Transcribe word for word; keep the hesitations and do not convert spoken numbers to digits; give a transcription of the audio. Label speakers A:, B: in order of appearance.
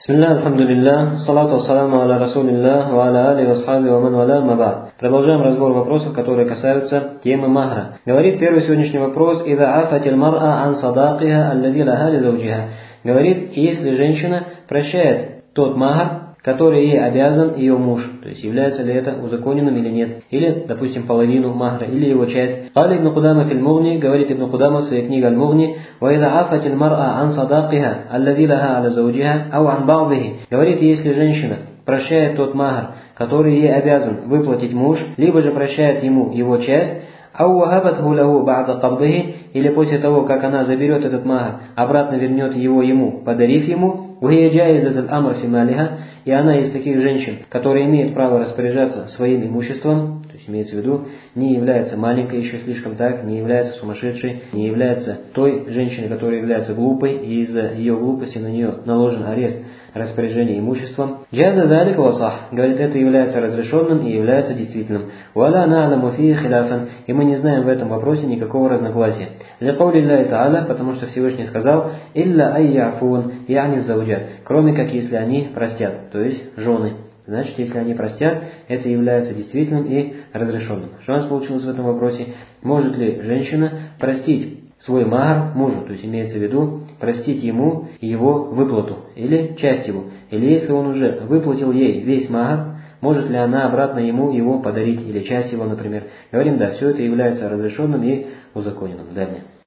A: Бисмилля, альхамдулилля, салату вассаламу аля расулилля, ва аля али васхаби ва ман валя мабад. Продолжаем разбор вопросов, которые касаются темы махра. Говорит первый сегодняшний вопрос: «Ида афатиль мар'a ан садакиха аллади лаха ли зауджиха». Говорит, если женщина прощает тот махр, который ей обязан ее муж, то есть является ли это узаконенным или нет, или, допустим, половину махра, или его часть. Кали ибн Кудама филь Мугни, говорит ибн Кудама в своей книге Аль-Мугни, «Ва ида афатиль мар'a ан садакиха аллади лаха аля зауджиха ау ан ба'дихи». Говорит, если женщина прощает тот махр, который ей обязан выплатить муж, либо же прощает ему его часть, ау вахабатху лаху ба'да кабдихи, или после того, как она заберет этот махр, обратно вернет его ему, подарив ему, и она из таких женщин, которые имеют право распоряжаться своим имуществом, то есть имеется в виду, не является маленькой еще слишком так, не является сумасшедшей, не является той женщиной, которая является глупой, и из-за ее глупости на нее наложен арест распоряжения имуществом. Джаза залика васах, говорит, это является разрешенным и является действительным. Валя на'ламу фии хиляфан, и мы не знаем в этом вопросе никакого разногласия. Ликаули Аллахи та'аля, потому что Всевышний сказал: «Илля айяфун, я'ни зауджат», кроме как если они простят, то есть жены. Значит, если они простят, это является действительным и разрешенным. Что у нас получилось в этом вопросе? Может ли женщина простить свой махр мужу, то есть имеется в виду простить ему его выплату, или часть его, или если он уже выплатил ей весь махр, может ли она обратно ему его подарить, или часть его, например. Говорим, да, все это является разрешенным и узаконенным. Далее.